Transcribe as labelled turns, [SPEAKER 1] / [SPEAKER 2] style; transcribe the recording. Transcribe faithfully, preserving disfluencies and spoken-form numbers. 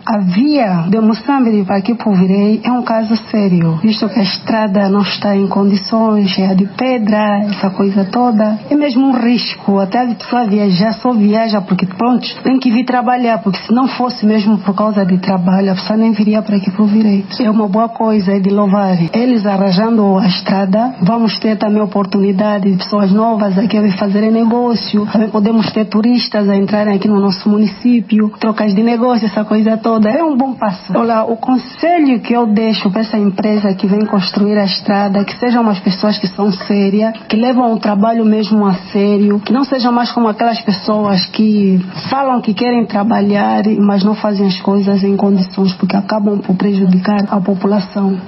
[SPEAKER 1] A via de Moçambique para aqui para o Virei é um caso sério, visto que a estrada não está em condições, cheia de pedra, essa coisa toda. É mesmo um risco, até a pessoa viajar, só viaja porque pronto, tem que vir trabalhar, porque se não fosse mesmo por causa de trabalho, a pessoa nem viria para aqui para o Virei. É uma boa coisa, é de louvar. Eles arranjando a estrada, vamos ter também oportunidade de pessoas novas aqui a fazerem negócio, também podemos ter turistas a entrarem aqui no nosso município, trocas de negócio, essa coisa toda. É um bom passo. Olha, o conselho que eu deixo para essa empresa que vem construir a estrada, que sejam umas pessoas que são sérias, que levam o trabalho mesmo a sério, que não sejam mais como aquelas pessoas que falam que querem trabalhar, mas não fazem as coisas em condições, porque acabam por prejudicar a população.